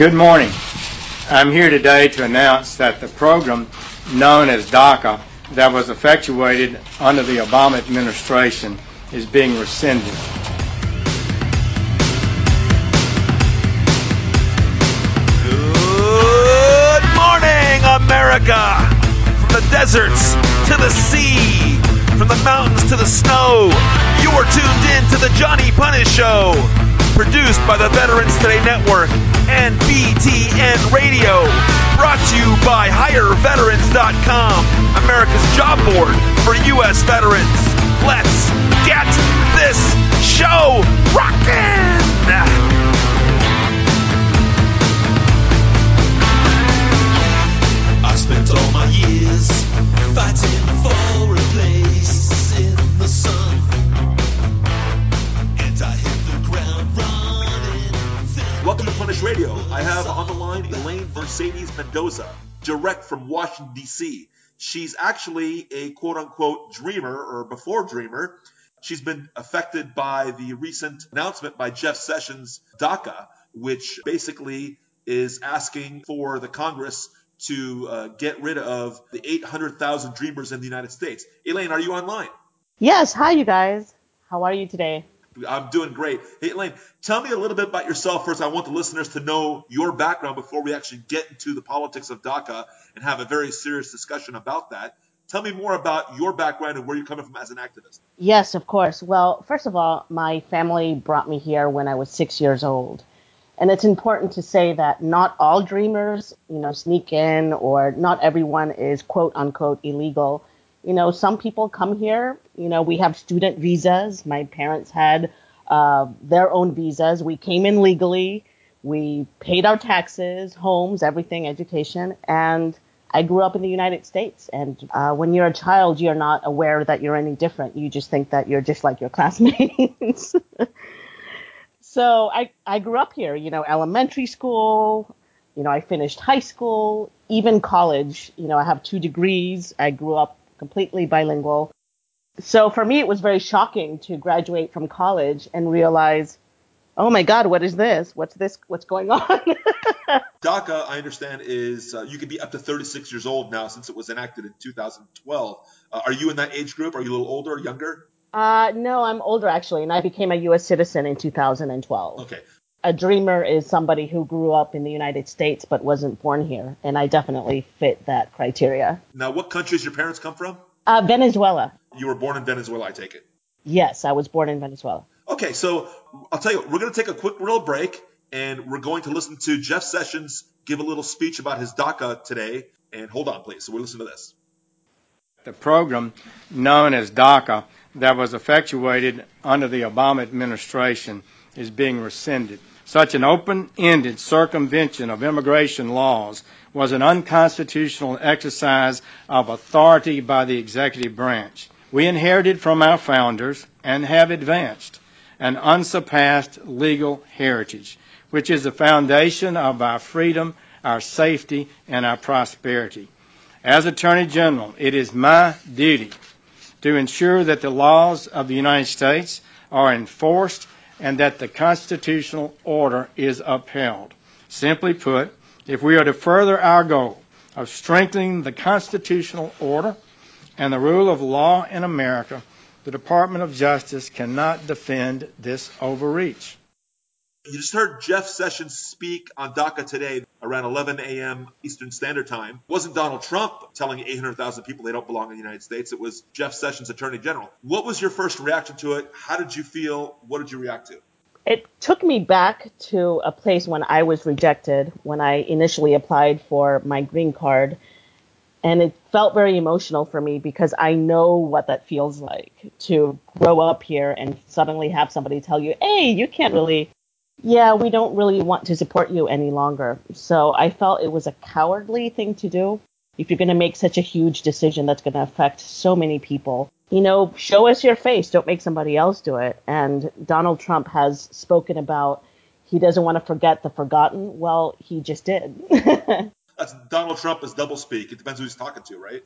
Good morning. I'm here today to announce that the program known as DACA that was effectuated under the Obama administration is being rescinded. Good morning, America! From the deserts to the sea, from the mountains to the snow, you are tuned in to the Johnny Punish Show. Produced by the Veterans Today Network and BTN Radio. Brought to you by HireVeterans.com, America's job board for U.S. veterans. Let's get this show rockin'! I spent all my years fighting for a place in the sun. Welcome to Punish Radio. I have on the line Elaine Mercedes Mendoza, direct from Washington, D.C. She's actually a quote-unquote dreamer, or before dreamer. She's been affected by the recent announcement by Jeff Sessions, DACA, which basically is asking for the Congress to get rid of the 800,000 dreamers in the United States. Elaine, are you online? Yes. Hi, you guys. How are you today? I'm doing great. Hey, Elaine, tell me a little bit about yourself first. I want the listeners to know your background before we actually get into the politics of DACA and have a very serious discussion about that. Tell me more about your background and where you're coming from as an activist. Yes, of course. Well, first of all, my family brought me here when I was 6 years old. And it's important to say that not all dreamers, sneak in, or not everyone is quote unquote illegal. Some people come here. We have student visas. My parents had their own visas. We came in legally. We paid our taxes, homes, everything, education. And I grew up in the United States. And when you're a child, you're not aware that you're any different. You just think that you're just like your classmates. So I grew up here, elementary school, I finished high school, even college. I have 2 degrees. I grew up completely bilingual. So for me, it was very shocking to graduate from college and realize, oh my God, what is this? What's this? What's going on? DACA, I understand, is you can be up to 36 years old now since it was enacted in 2012. Are you in that age group? Are you a little older or younger? No, I'm older actually, and I became a U.S. citizen in 2012. Okay. A dreamer is somebody who grew up in the United States but wasn't born here, and I definitely fit that criteria. Now, what countries your parents come from? Venezuela. You were born in Venezuela, I take it. Yes, I was born in Venezuela. Okay, so I'll tell you, we're going to take a quick little break, and we're going to listen to Jeff Sessions give a little speech about his DACA today. And hold on, please. So we'll listen to this. The program known as DACA that was effectuated under the Obama administration is being rescinded. Such an open-ended circumvention of immigration laws was an unconstitutional exercise of authority by the executive branch. We inherited from our founders and have advanced an unsurpassed legal heritage, which is the foundation of our freedom, our safety, and our prosperity. As Attorney General, it is my duty to ensure that the laws of the United States are enforced and that the constitutional order is upheld. Simply put, if we are to further our goal of strengthening the constitutional order and the rule of law in America, the Department of Justice cannot defend this overreach. You just heard Jeff Sessions speak on DACA today around 11 a.m. Eastern Standard Time. It wasn't Donald Trump telling 800,000 people they don't belong in the United States. It was Jeff Sessions, Attorney General. What was your first reaction to it? How did you feel? What did you react to? It took me back to a place when I was rejected, when I initially applied for my green card. And it felt very emotional for me because I know what that feels like to grow up here and suddenly have somebody tell you, hey, you can't really, we don't really want to support you any longer. So I felt it was a cowardly thing to do. If you're going to make such a huge decision that's going to affect so many people, show us your face. Don't make somebody else do it. And Donald Trump has spoken about he doesn't want to forget the forgotten. Well, he just did. That's Donald Trump is doublespeak. It depends who he's talking to, right?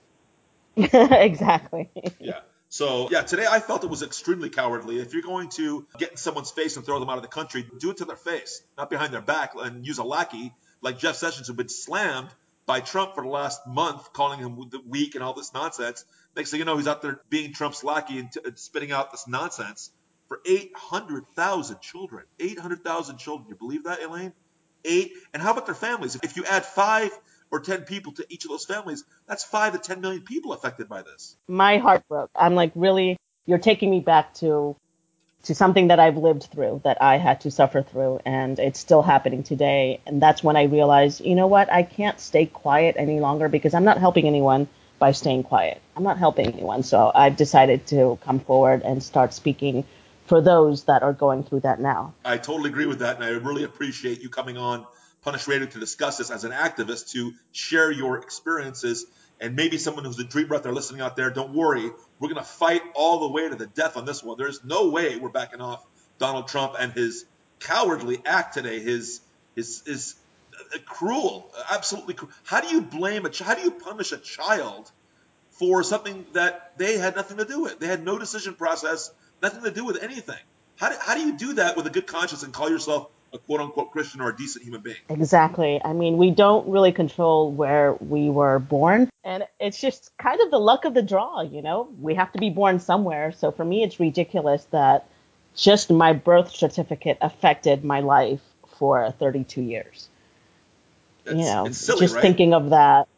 Exactly. Yeah. So, today I felt it was extremely cowardly. If you're going to get in someone's face and throw them out of the country, do it to their face, not behind their back, and use a lackey like Jeff Sessions, who've been slammed by Trump for the last month, calling him weak and all this nonsense. Next thing you know, he's out there being Trump's lackey and spitting out this nonsense for 800,000 children. 800,000 children. You believe that, Elaine? And how about their families? If you add 5 or 10 people to each of those families, that's 5 to 10 million people affected by this. My heart broke. I'm like, really, you're taking me back to something that I've lived through, that I had to suffer through, and it's still happening today. And that's when I realized, you know what, I can't stay quiet any longer because I'm not helping anyone by staying quiet. I'm not helping anyone. So I've decided to come forward and start speaking for those that are going through that now. I totally agree with that, and I really appreciate you coming on Punish Radio to discuss this as an activist, to share your experiences. And maybe someone who's a dream breath are listening out there, don't worry, we're going to fight all the way to the death on this one. There's no way we're backing off Donald Trump and his cowardly act today, his cruel, absolutely cruel. How do you blame how do you punish a child for something that they had nothing to do with? They had no decision process, nothing to do with anything. How do you do that with a good conscience and call yourself a quote unquote Christian or a decent human being? Exactly. I mean, we don't really control where we were born, and it's just kind of the luck of the draw, you know? We have to be born somewhere. So for me, it's ridiculous that just my birth certificate affected my life for 32 years. You know, It's silly, just right? thinking of that,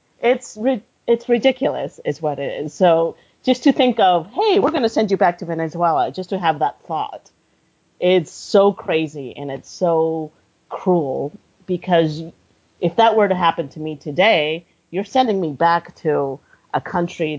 it's ridiculous, is what it is. So just to think of, hey, we're going to send you back to Venezuela, just to have that thought, it's so crazy and it's so cruel, because if that were to happen to me today, you're sending me back to a country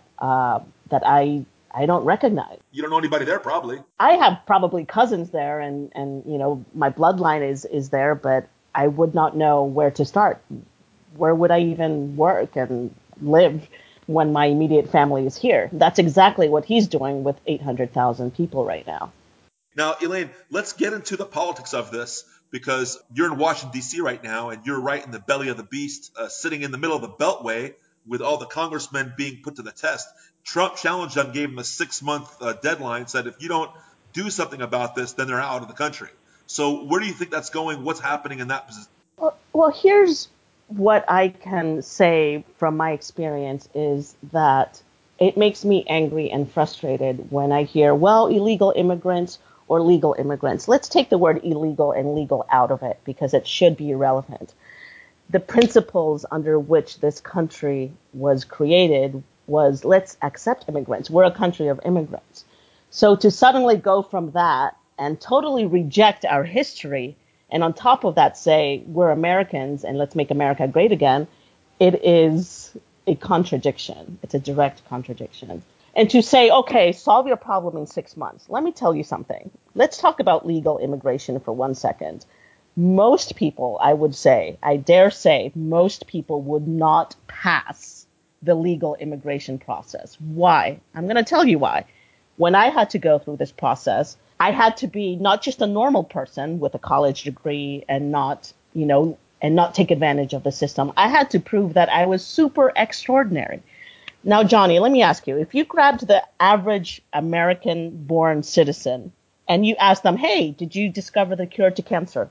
that I don't recognize. You don't know anybody there, probably. I have probably cousins there, and you know, my bloodline is there, but I would not know where to start. Where would I even work and live when my immediate family is here? That's exactly what he's doing with 800,000 people right now. Now, Elaine, let's get into the politics of this, because you're in Washington, D.C. right now, and you're right in the belly of the beast, sitting in the middle of the Beltway with all the congressmen being put to the test. Trump challenged them, gave them a 6-month deadline, said if you don't do something about this, then they're out of the country. So where do you think that's going? What's happening in that position? Well, here's what I can say from my experience is that it makes me angry and frustrated when I hear, well, illegal immigrants or legal immigrants. Let's take the word illegal and legal out of it because it should be irrelevant. The principles under which this country was created was, let's accept immigrants. We're a country of immigrants. So to suddenly go from that and totally reject our history, and on top of that say we're Americans and let's make America great again, it is a contradiction. It's a direct contradiction. And to say, okay, solve your problem in 6 months. Let me tell you something. Let's talk about legal immigration for 1 second. Most people, I would say, I dare say, most people would not pass the legal immigration process. Why? I'm going to tell you why. When I had to go through this process, I had to be not just a normal person with a college degree and not, you know, and not take advantage of the system. I had to prove that I was super extraordinary. Now, Johnny, let me ask you, if you grabbed the average American born citizen and you asked them, hey, did you discover the cure to cancer?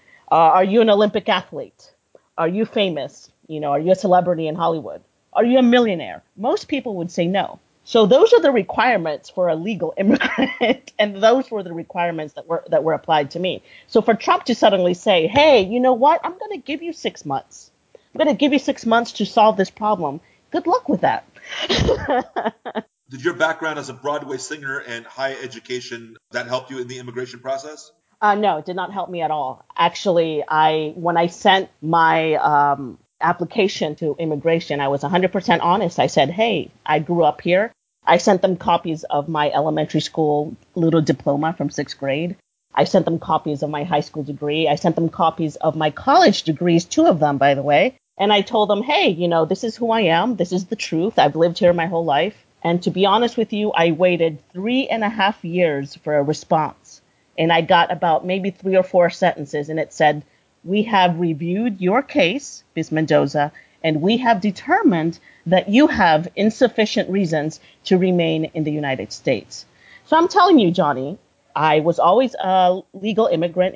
Are you an Olympic athlete? Are you famous? You know, are you a celebrity in Hollywood? Are you a millionaire? Most people would say no. So those are the requirements for a legal immigrant, and those were the requirements that were applied to me. So for Trump to suddenly say, "Hey, you know what? I'm going to give you 6 months. I'm going to give you 6 months to solve this problem." Good luck with that. Did your background as a Broadway singer and high education that helped you in the immigration process? No, it did not help me at all. Actually, I when I sent my application to immigration, I was 100% honest. I said, "Hey, I grew up here." I sent them copies of my elementary school little diploma from 6th grade. I sent them copies of my high school degree. I sent them copies of my college degrees, 2 of them, by the way. And I told them, "Hey, you know, this is who I am. This is the truth. I've lived here my whole life." And to be honest with you, I waited 3.5 years for a response, and I got about maybe 3 or 4 sentences, and it said, "We have reviewed your case, Ms. Mendoza, and we have determined that you have insufficient reasons to remain in the United States." So I'm telling you, Johnny, I was always a legal immigrant.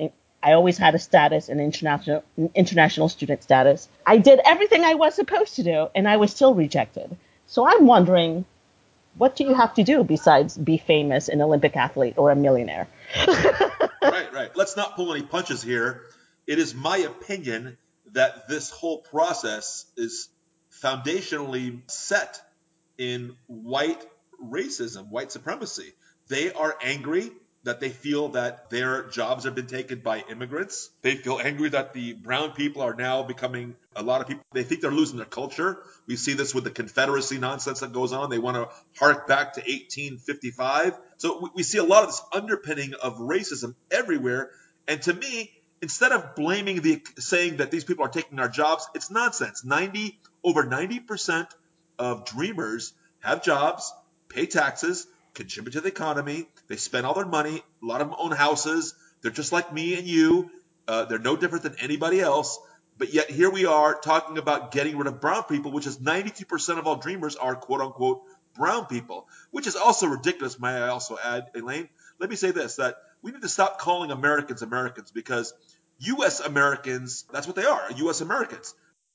I always had a status, an international student status. I did everything I was supposed to do, and I was still rejected. So I'm wondering, what do you have to do besides be famous, an Olympic athlete, or a millionaire? Right. Let's not pull any punches here. It is my opinion that this whole process is foundationally set in white racism, white supremacy. They are angry that they feel that their jobs have been taken by immigrants. They feel angry that the brown people are now becoming a lot of people. They think they're losing their culture. We see this with the Confederacy nonsense that goes on. They want to hark back to 1855. So we see a lot of this underpinning of racism everywhere. And to me, instead of blaming saying that these people are taking our jobs, it's nonsense. Over 90% of dreamers have jobs, pay taxes, contribute to the economy. They spend all their money. A lot of them own houses. They're just like me and you. They're no different than anybody else. But yet here we are talking about getting rid of brown people, which is 92% of all dreamers are quote unquote brown people, which is also ridiculous. May I also add, Elaine? Let me say this, that we need to stop calling Americans Americans, because U.S. Americans, that's what they are, U.S. Americans.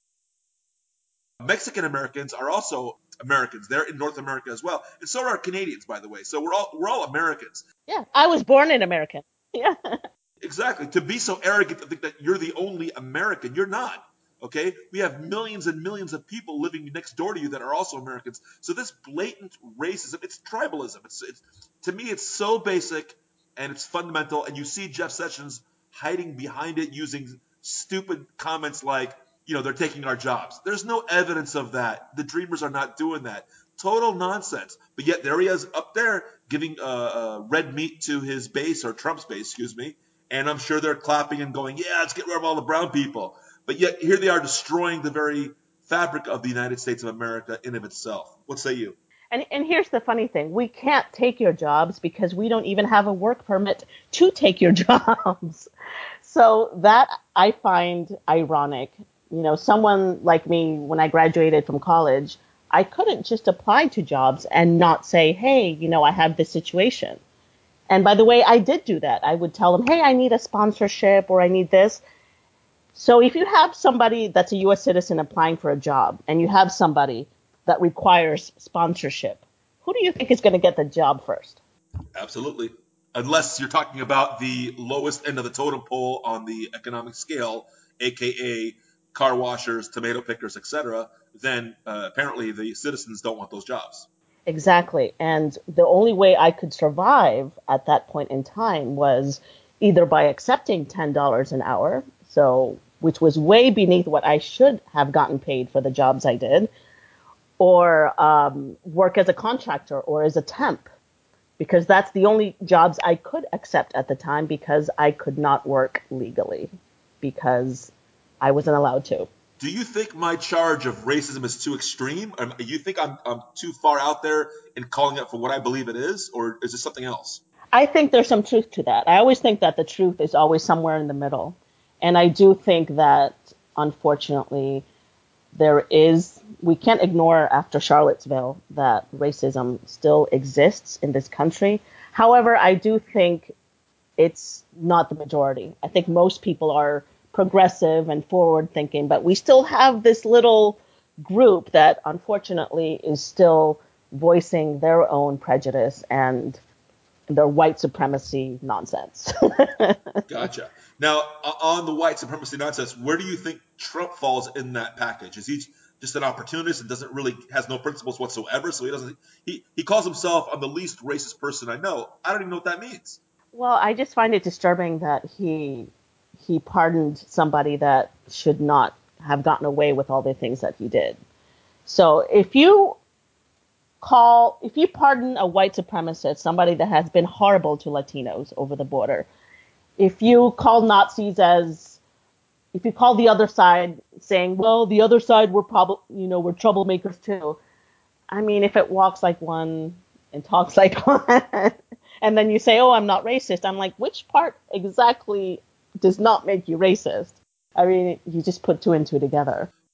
Mexican Americans are also Americans. They're in North America as well, and so are Canadians, by the way. So we're all Americans. Yeah, I was born in America. Yeah. Exactly. To be so arrogant to think that you're the only American, you're not. Okay? We have millions and millions of people living next door to you that are also Americans. So this blatant racism, it's tribalism. It's to me, it's so basic and it's fundamental. And you see Jeff Sessions hiding behind it, using stupid comments like, they're taking our jobs. There's no evidence of that. The Dreamers are not doing that. Total nonsense. But yet there he is up there giving red meat to his base, or Trump's base, excuse me. And I'm sure they're clapping and going, yeah, let's get rid of all the brown people. But yet here they are destroying the very fabric of the United States of America in of itself. What say you? And here's the funny thing. We can't take your jobs because we don't even have a work permit to take your jobs. So that I find ironic. Someone like me, when I graduated from college, I couldn't just apply to jobs and not say, hey, I have this situation. And by the way, I did do that. I would tell them, hey, I need a sponsorship or I need this. So if you have somebody that's a U.S. citizen applying for a job and you have somebody that requires sponsorship, who do you think is going to get the job first? Absolutely. Unless you're talking about the lowest end of the totem pole on the economic scale, aka car washers, tomato pickers, etc., then apparently the citizens don't want those jobs. Exactly. And the only way I could survive at that point in time was either by accepting $10 an hour, so which was way beneath what I should have gotten paid for the jobs I did, or work as a contractor or as a temp, because that's the only jobs I could accept at the time because I could not work legally because I wasn't allowed to. Do you think my charge of racism is too extreme? You think I'm too far out there in calling it for what I believe it is, or is it something else? I think there's some truth to that. I always think that the truth is always somewhere in the middle. And I do think that, unfortunately, we can't ignore after Charlottesville that racism still exists in this country. However, I do think it's not the majority. I think most people are progressive and forward thinking, but we still have this little group that unfortunately is still voicing their own prejudice and their white supremacy nonsense. Gotcha. Now, on the white supremacy nonsense, where do you think Trump falls in that package? Is he just an opportunist and doesn't really has no principles whatsoever? So he calls himself, I'm the least racist person I know. I don't even know what that means. Well, I just find it disturbing that he pardoned somebody that should not have gotten away with all the things that he did. So if you pardon a white supremacist, somebody that has been horrible to Latinos over the border, if you call Nazis if you call the other side saying, well, the other side we're troublemakers too. I mean, if it walks like one and talks like one, and then you say, oh, I'm not racist, I'm like, which part exactly does not make you racist? I mean, you just put two and two together.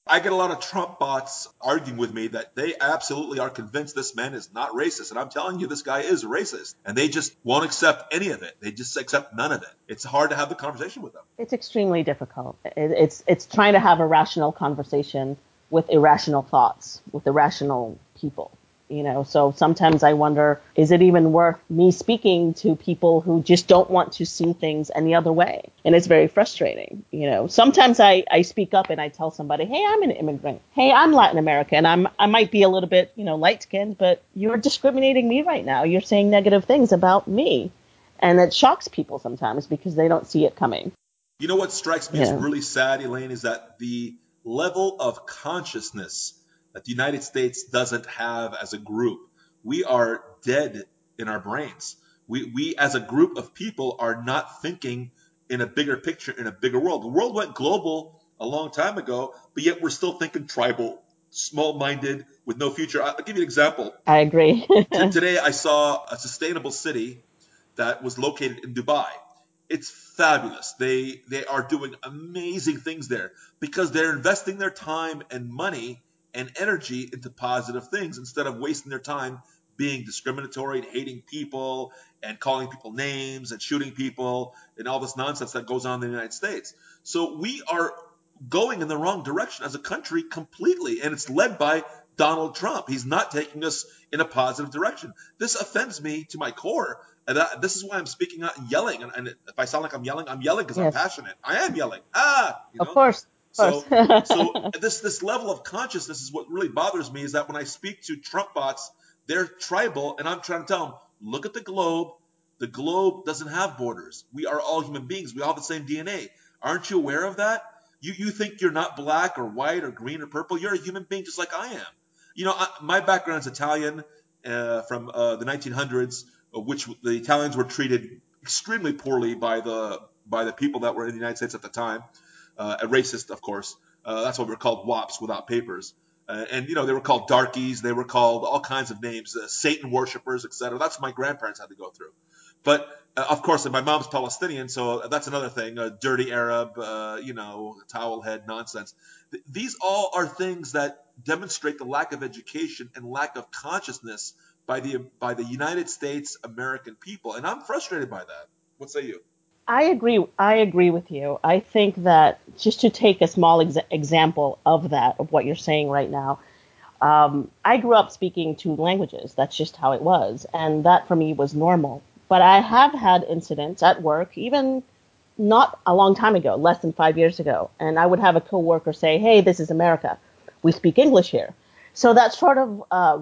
I get a lot of Trump bots arguing with me that they absolutely are convinced this man is not racist. And I'm telling you, this guy is racist. And they just won't accept any of it. They just accept none of it. It's hard to have the conversation with them. It's extremely difficult. It's trying to have a rational conversation with irrational thoughts, with irrational people. So sometimes I wonder, is it even worth me speaking to people who just don't want to see things any other way? And it's very frustrating. Sometimes I speak up and I tell somebody, hey, I'm an immigrant. Hey, I'm Latin American. I might be a little bit, light skinned, but you're discriminating me right now. You're saying negative things about me. And it shocks people sometimes because they don't see it coming. You know what strikes me as really sad, Elaine, is that the level of consciousness that the United States doesn't have as a group. We are dead in our brains. We as a group of people are not thinking in a bigger picture, in a bigger world. The world went global a long time ago, but yet we're still thinking tribal, small-minded, with no future. I'll give you an example. I agree. Today I saw a sustainable city that was located in Dubai. It's fabulous. They are doing amazing things there because they're investing their time and money and energy into positive things instead of wasting their time being discriminatory and hating people and calling people names and shooting people and all this nonsense that goes on in the United States. So we are going in the wrong direction as a country completely, and it's led by Donald Trump. He's not taking us in a positive direction. This offends me to my core. And this is why I'm speaking out and yelling. And if I sound like I'm yelling because I'm passionate. I am yelling. Of course. So this level of consciousness is what really bothers me, is that when I speak to Trump bots, they're tribal, and I'm trying to tell them, look at the globe. The globe doesn't have borders. We are all human beings. We all have the same DNA. Aren't you aware of that? You think you're not black or white or green or purple. You're a human being just like I am. My background is Italian from the 1900s, which the Italians were treated extremely poorly by the people that were in the United States at the time. A racist, of course. That's why we were called WAPs, without papers. And they were called darkies. They were called all kinds of names, Satan worshippers, etc. That's what my grandparents had to go through. But of course, my mom's Palestinian, so that's another thing. Dirty Arab, towel head nonsense. These all are things that demonstrate the lack of education and lack of consciousness by the United States American people, and I'm frustrated by that. What say you? I agree. I agree with you. I think that, just to take a small example of that, of what you're saying right now, I grew up speaking two languages. That's just how it was. And that for me was normal. But I have had incidents at work, even not a long time ago, less than 5 years ago. And I would have a coworker say, hey, this is America. We speak English here. So that sort of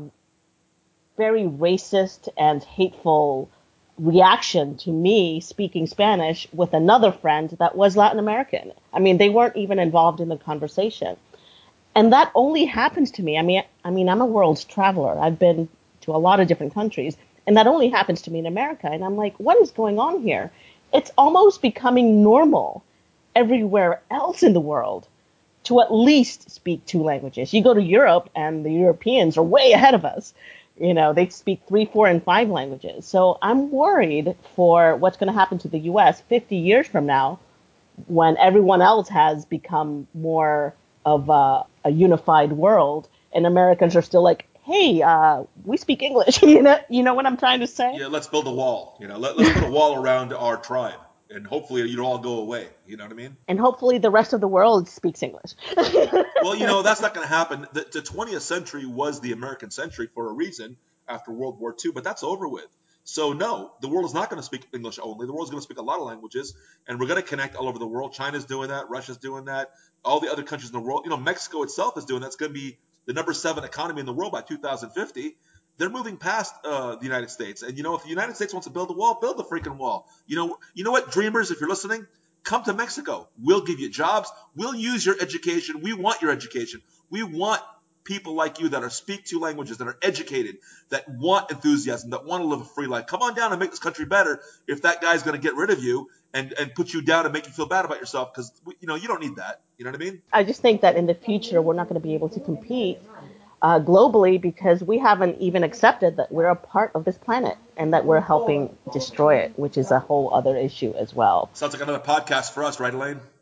very racist and hateful reaction to me speaking Spanish with another friend that was Latin American. I mean, they weren't even involved in the conversation. And that only happens to me. I'm a world traveler. I've been to a lot of different countries, and that only happens to me in America. And I'm like, what is going on here? It's almost becoming normal everywhere else in the world to at least speak two languages. You go to Europe, and the Europeans are way ahead of us. They speak 3, 4, and 5 languages. So I'm worried for what's going to happen to the U.S. 50 years from now, when everyone else has become more of a unified world, and Americans are still like, hey, we speak English. You know what I'm trying to say? Yeah, let's build a wall. Let's put a wall around our tribe, and hopefully it'll all go away. You know what I mean? And hopefully the rest of the world speaks English. Well, that's not going to happen. The 20th century was the American century for a reason after World War II, but that's over with. So no, the world is not going to speak English only. The world is going to speak a lot of languages, and we're going to connect all over the world. China's doing that. Russia's doing that. All the other countries in the world. Mexico itself is doing that. It's going to be the number 7 economy in the world by 2050. They're moving past the United States. And if the United States wants to build a wall, build the freaking wall. You know what, dreamers, if you're listening, come to Mexico. We'll give you jobs. We'll use your education. We want your education. We want people like you that speak 2 languages, that are educated, that want enthusiasm, that want to live a free life. Come on down and make this country better. If that guy's going to get rid of you and put you down and make you feel bad about yourself, because you don't need that. You know what I mean? I just think that in the future we're not going to be able to compete globally, because we haven't even accepted that we're a part of this planet and that we're helping destroy it, which is a whole other issue as well. Sounds like another podcast for us, right, Elaine?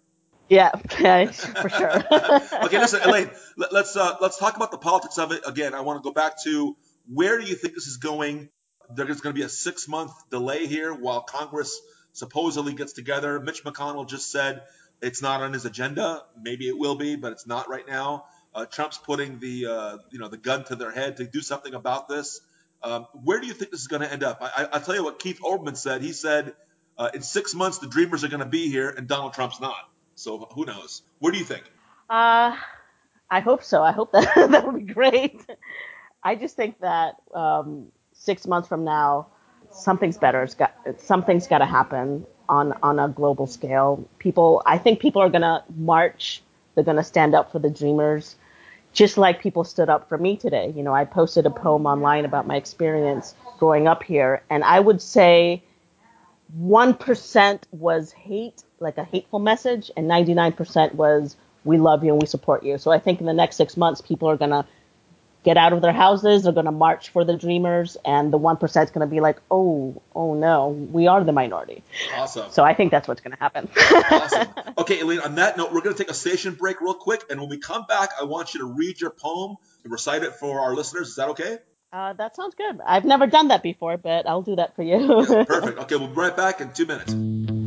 Yeah, yeah, for sure. Okay, listen, Elaine. Let's talk about the politics of it again. I want to go back to where do you think this is going? There's going to be a 6-month delay here while Congress supposedly gets together. Mitch McConnell just said it's not on his agenda. Maybe it will be, but it's not right now. Trump's putting the gun to their head to do something about this. Where do you think this is going to end up? I'll tell you what Keith Olbermann said. He said in 6 months the Dreamers are going to be here and Donald Trump's not. So who knows? What do you think? uh, I hope so. I hope that that would be great. I just think that 6 months from now, something's got to happen on a global scale. I think people are gonna march. They're gonna stand up for the dreamers, just like people stood up for me today. You know, I posted a poem online about my experience growing up here, and I would say 1% was hate, like a hateful message, and 99% was we love you and we support you. So I think in the next 6 months, people are gonna get out of their houses. They're going to march for the dreamers, and the 1% is going to be like, oh no, we are the minority. Awesome. So I think that's what's going to happen. Awesome. Okay, Elaine, on that note, we're going to take a station break real quick. And when we come back, I want you to read your poem and recite it for our listeners. Is that okay? That sounds good. I've never done that before, but I'll do that for you. Yeah, perfect. Okay, we'll be right back in 2 minutes.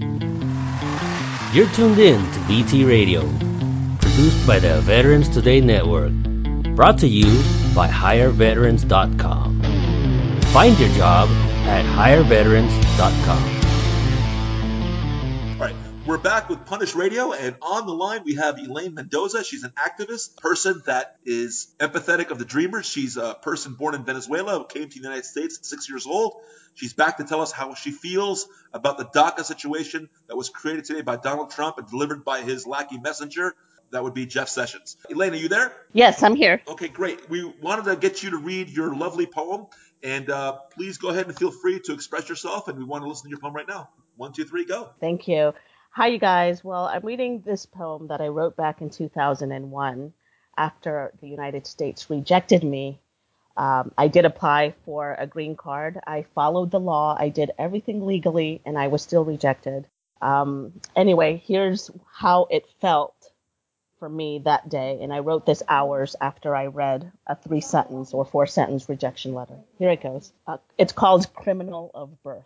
You're tuned in to VT Radio, produced by the Veterans Today Network, brought to you by HireVeterans.com. Find your job at HireVeterans.com. All right, we're back with Punish Radio, and on the line we have Elaine Mendoza. She's an activist, person that is empathetic of the dreamers. She's a person born in Venezuela who came to the United States at 6 years old. She's back to tell us how she feels about the DACA situation that was created today by Donald Trump and delivered by his lackey messenger. That would be Jeff Sessions. Elaine, are you there? Yes, I'm here. Okay, great. We wanted to get you to read your lovely poem, and please go ahead and feel free to express yourself, and we want to listen to your poem right now. 1, 2, 3, go. Thank you. Hi, you guys. Well, I'm reading this poem that I wrote back in 2001 after the United States rejected me. I did apply for a green card. I followed the law. I did everything legally, and I was still rejected. Anyway, here's how it felt for me that day. And I wrote this hours after I read a 3-sentence or 4-sentence rejection letter. Here it goes. It's called Criminal of Birth.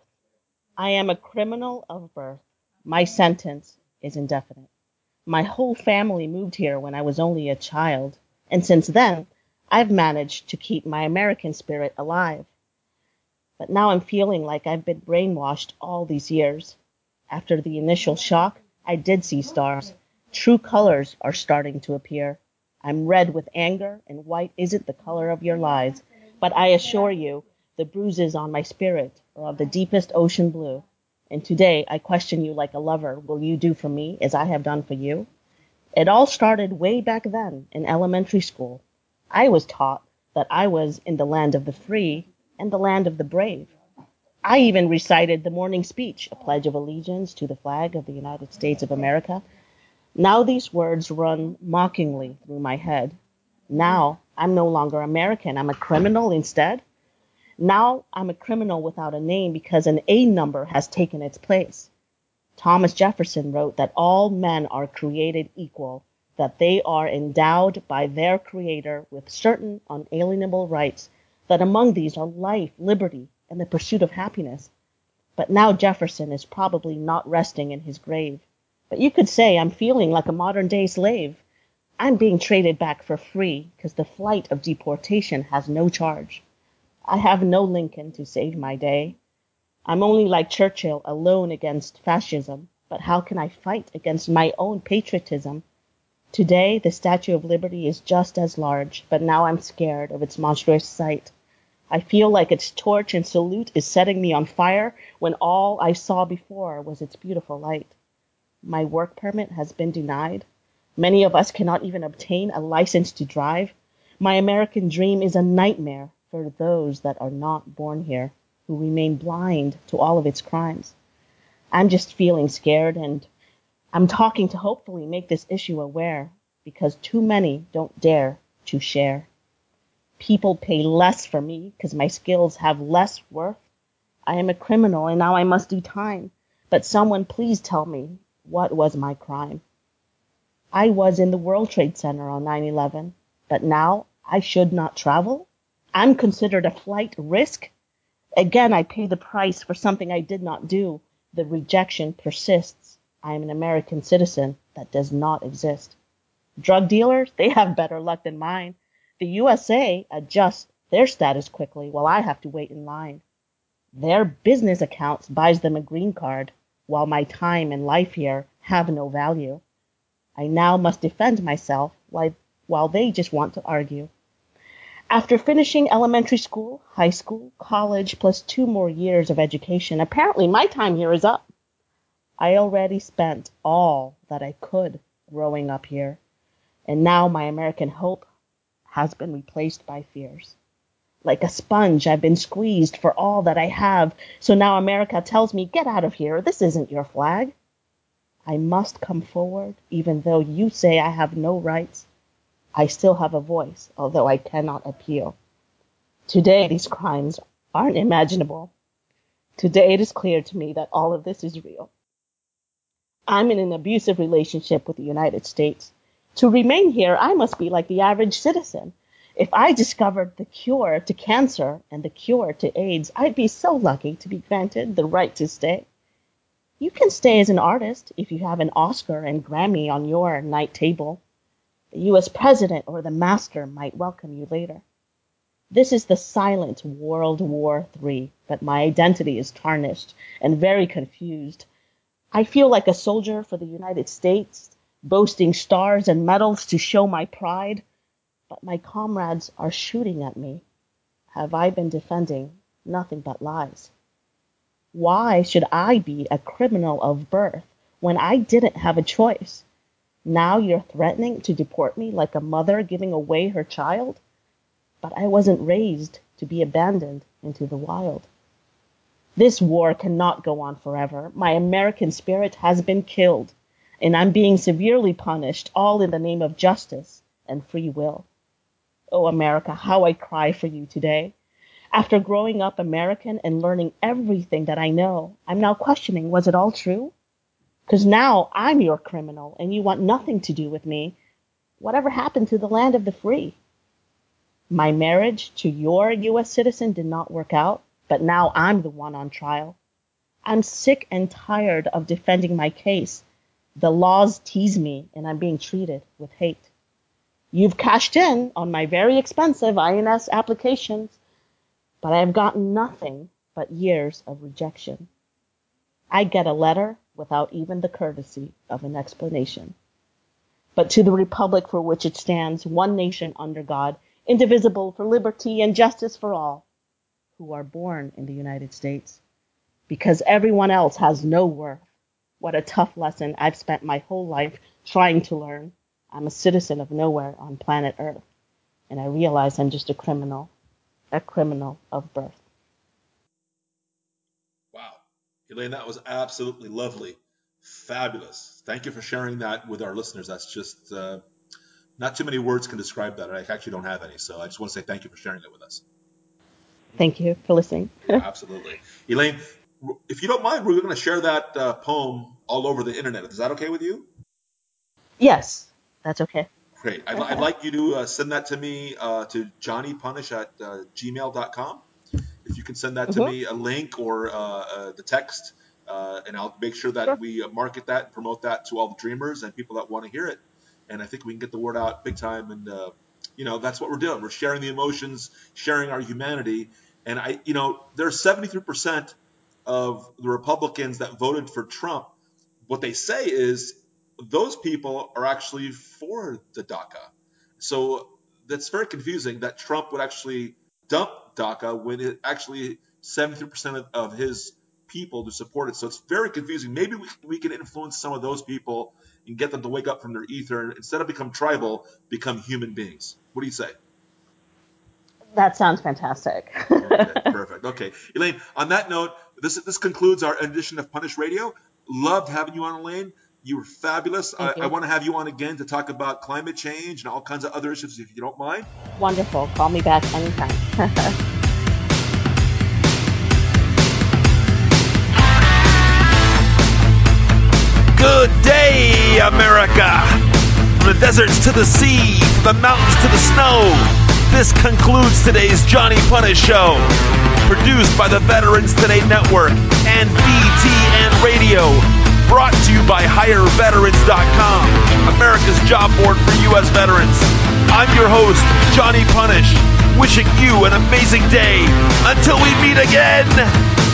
I am a criminal of birth. My sentence is indefinite. My whole family moved here when I was only a child, and since then, I've managed to keep my American spirit alive. But now I'm feeling like I've been brainwashed all these years. After the initial shock, I did see stars. True colors are starting to appear. I'm red with anger, and white isn't the color of your lies. But I assure you, the bruises on my spirit are of the deepest ocean blue. And today I question you like a lover. Will you do for me as I have done for you? It all started way back then in elementary school. I was taught that I was in the land of the free and the land of the brave. I even recited the morning speech, a pledge of allegiance to the flag of the United States of America. Now these words run mockingly through my head. Now I'm no longer American. I'm a criminal instead. Now I'm a criminal without a name because an A number has taken its place. Thomas Jefferson wrote that all men are created equal, that they are endowed by their Creator with certain unalienable rights, that among these are life, liberty, and the pursuit of happiness. But now Jefferson is probably not resting in his grave. But you could say I'm feeling like a modern day slave. I'm being traded back for free because the flight of deportation has no charge. I have no Lincoln to save my day. I'm only like Churchill, alone against fascism. But how can I fight against my own patriotism? Today, the Statue of Liberty is just as large, but now I'm scared of its monstrous sight. I feel like its torch and salute is setting me on fire when all I saw before was its beautiful light. My work permit has been denied. Many of us cannot even obtain a license to drive. My American dream is a nightmare for those that are not born here, who remain blind to all of its crimes. I'm just feeling scared, and I'm talking to hopefully make this issue aware, because too many don't dare to share. People pay less for me because my skills have less worth. I am a criminal and now I must do time. But someone please tell me, what was my crime? I was in the World Trade Center on 9/11, but now I should not travel? I'm considered a flight risk? Again, I pay the price for something I did not do. The rejection persists. I am an American citizen that does not exist. Drug dealers, they have better luck than mine. The USA adjusts their status quickly while I have to wait in line. Their business accounts buys them a green card, while my time and life here have no value. I now must defend myself while they just want to argue. After finishing elementary school, high school, college, plus 2 more years of education, apparently my time here is up. I already spent all that I could growing up here, and now my American hope has been replaced by fears. Like a sponge, I've been squeezed for all that I have, so now America tells me, get out of here, this isn't your flag. I must come forward, even though you say I have no rights. I still have a voice, although I cannot appeal. Today, these crimes aren't imaginable. Today, it is clear to me that all of this is real. I'm in an abusive relationship with the United States. To remain here, I must be like the average citizen. If I discovered the cure to cancer and the cure to AIDS, I'd be so lucky to be granted the right to stay. You can stay as an artist if you have an Oscar and Grammy on your night table. The US president or the master might welcome you later. This is the silent World War III, but my identity is tarnished and very confused. I feel like a soldier for the United States, boasting stars and medals to show my pride, but my comrades are shooting at me. Have I been defending nothing but lies? Why should I be a criminal of birth when I didn't have a choice? Now you're threatening to deport me like a mother giving away her child? But I wasn't raised to be abandoned into the wild. This war cannot go on forever. My American spirit has been killed, and I'm being severely punished, all in the name of justice and free will. Oh, America, how I cry for you today. After growing up American and learning everything that I know, I'm now questioning, was it all true? Because now I'm your criminal, and you want nothing to do with me. Whatever happened to the land of the free? My marriage to your US citizen did not work out, but now I'm the one on trial. I'm sick and tired of defending my case. The laws tease me, and I'm being treated with hate. You've cashed in on my very expensive INS applications, but I have gotten nothing but years of rejection. I get a letter without even the courtesy of an explanation. But to the republic for which it stands, one nation under God, indivisible, for liberty and justice for all who are born in the United States, because everyone else has no worth. What a tough lesson I've spent my whole life trying to learn. I'm a citizen of nowhere on planet Earth, and I realize I'm just a criminal of birth. Wow. Elaine, that was absolutely lovely. Fabulous. Thank you for sharing that with our listeners. That's just not too many words can describe that. I actually don't have any. So I just want to say thank you for sharing that with us. Thank you for listening. Yeah, absolutely. Elaine, if you don't mind, we're going to share that poem all over the internet. Is that okay with you? Yes, that's okay. Great. I'd like you to send that to me to johnnypunish at gmail.com. If you can send that to Mm-hmm. me, a link or the text, and I'll make sure that Sure. we market that and promote that to all the dreamers and people that want to hear it. And I think we can get the word out big time. And that's what we're doing. We're sharing the emotions, sharing our humanity. And there's 73% of the Republicans that voted for Trump. What they say is those people are actually for the DACA. So that's very confusing that Trump would actually dump DACA when it actually 73% of his people to support it. So it's very confusing. Maybe we can influence some of those people and get them to wake up from their ether and instead of become tribal, become human beings. What do you say? That sounds fantastic. Okay, perfect. Okay, Elaine. On that note, this concludes our edition of Punish Radio. Loved having you on, Elaine. You were fabulous. Thank I you. want to have you on again to talk about climate change and all kinds of other issues, if you don't mind. Wonderful. Call me back anytime. Good day, America. the deserts to the sea, from the mountains to the snow. This concludes today's Johnny Punish Show. Produced by the Veterans Today Network and VTN Radio. Brought to you by HireVeterans.com, America's job board for U.S. veterans. I'm your host, Johnny Punish, wishing you an amazing day. Until we meet again.